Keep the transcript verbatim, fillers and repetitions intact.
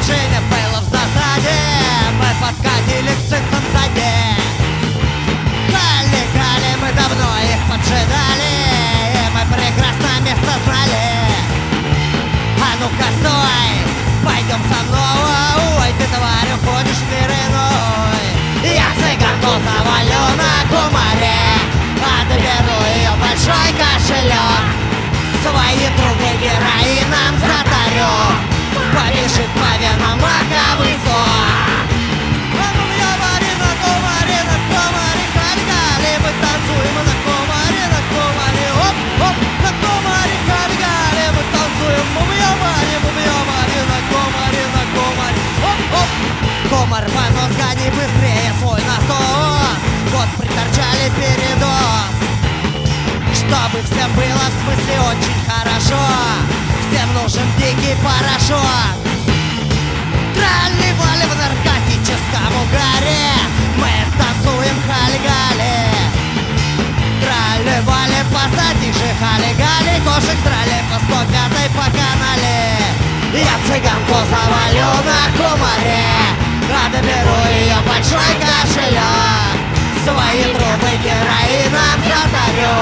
машине было в засаде, мы подкатили к цинцам сзади. Хали-гали, мы давно их поджидали, и мы прекрасно место знали. А ну-ка стой, пойдем со мной, ой, ты, тварь, уходишь в мир иной. Я цыганку завалю на кумаре, отберу ее большой кошелек, свои трубы героином затарю, побежит по венам маковый сок. А ну я вари на кумаре, на кумаре, хали-гали, мы танцуем на кумаре, на кумаре, оп, оп, на кумаре, хали-гали, мы танцуем, мумия-вари, мумия-вари, на кумаре, на кумаре, оп, оп. Комар, понос, гони быстрее свой насос, вот приторчали передоз. Чтобы всем было в смысле очень хорошо, всем нужен дикий порошок. Тралли-вали в наркотическом угаре, мы танцуем хали-гали. Тралли-вали, посади же хали-гали, кошек тралли по сто пятой по канале. Я цыганку завалю на кумаре, отберу ее большой кошелек, свои трубы героином затарю,